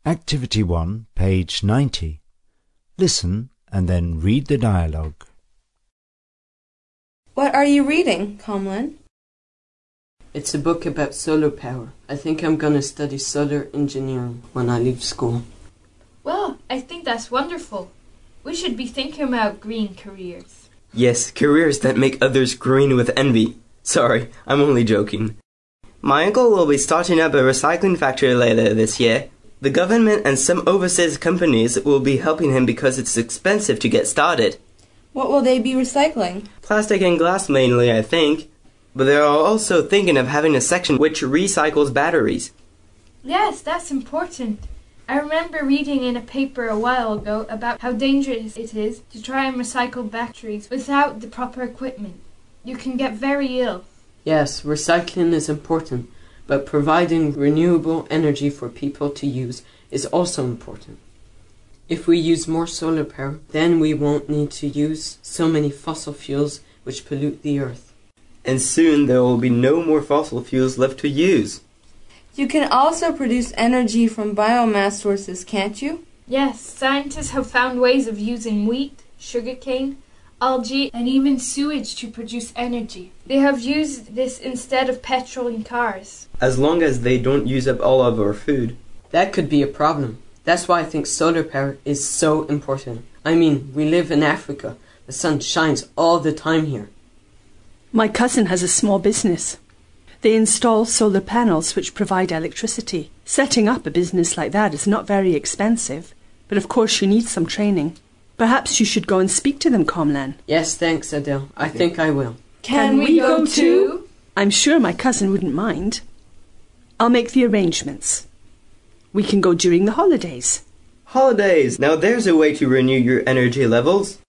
Activity 1, page 90. Listen and then read the dialogue. What are you reading, Comlin? It's a book about solar power. I think I'm going to study solar engineering when I leave school. Well, I think that's wonderful. We should be thinking about green careers. Yes, careers that make others green with envy. Sorry, I'm only joking. My uncle will be starting up a recycling factory later this year. The government and some overseas companies will be helping him because it's expensive to get started. What will they be recycling? Plastic and glass mainly, I think. But they are also thinking of having a section which recycles batteries. Yes, that's important. I remember reading in a paper a while ago about how dangerous it is to try and recycle batteries without the proper equipment. You can get very ill. Yes, recycling is important, but providing renewable energy for people to use is also important. If we use more solar power, then we won't need to use so many fossil fuels which pollute the earth. And soon there will be no more fossil fuels left to use. You can also produce energy from biomass sources, can't you? Yes, scientists have found ways of using wheat, sugarcane, algae, and even sewage to produce energy. They have used this instead of petrol in cars. As long as they don't use up all of our food. That could be a problem. That's why I think solar power is so important. I mean, we live in Africa. The sun shines all the time here. My cousin has a small business. They install solar panels which provide electricity. Setting up a business like that is not very expensive, but of course you need some training. Perhaps you should go and speak to them, Comlan. Yes, thanks, Adele. I think I will. Can we go too? I'm sure my cousin wouldn't mind. I'll make the arrangements. We can go during the holidays. Holidays! Now there's a way to renew your energy levels.